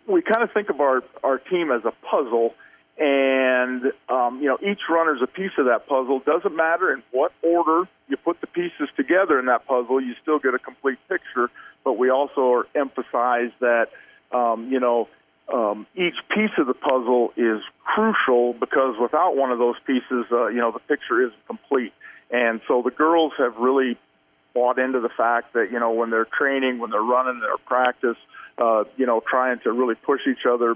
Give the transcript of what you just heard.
we kind of think of our team as a puzzle, and each runner's a piece of that puzzle. Doesn't matter in what order you put the pieces together in that puzzle, you still get a complete picture. But we also emphasize that each piece of the puzzle is crucial, because without one of those pieces, the picture isn't complete. And so the girls have really bought into the fact that when they're training, when they're running their practice, trying to really push each other,